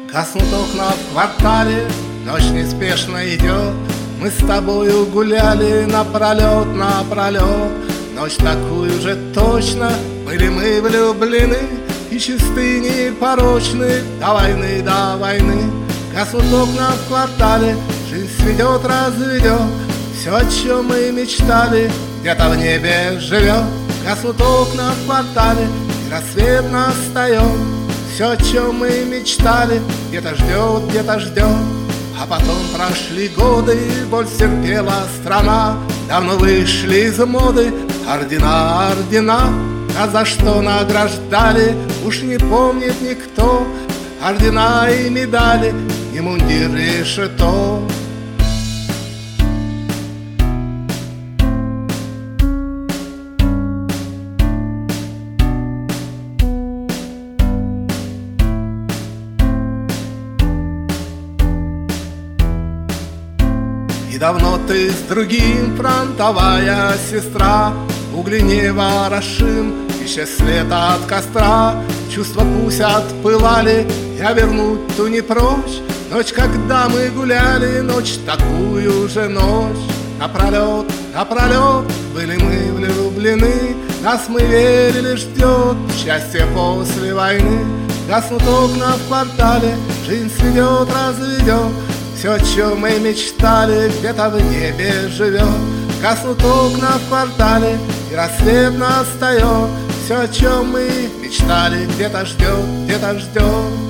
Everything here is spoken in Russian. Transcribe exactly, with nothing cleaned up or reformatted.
Гаснут окна в квартале, ночь неспешно идет. Мы с тобою гуляли напролет, напролет. Ночь такую же точно были мы влюблены, и чисты, непорочны, до войны, до войны. Гаснут окна в квартале, жизнь сведет, разведет. Все, о чем мы мечтали, где-то в небе живет. Гаснут окна в квартале, и рассвет настает. Все, о чем мы мечтали, где-то ждет, где-то ждет. А потом прошли годы, боль терпела страна. Давно вышли из моды ордена, ордена. А за что награждали, уж не помнит никто. Ордена и медали, и мундир, и шито. И давно ты с другим, фронтовая сестра. Угли не ворошим, исчез след от костра. Чувства пусть отпылали, я вернуть ту не прочь. Ночь, когда мы гуляли, ночь, такую же ночь. Напролет, напролет были мы влюблены. Нас мы верили, ждет счастье после войны. Гаснут окна в квартале, жизнь сведет, разведет. Все, о чем мы мечтали, где-то в небе живет. Гаснут окна в квартале, и рассвет настает. Все, о чем мы мечтали, где-то ждет, где-то ждет.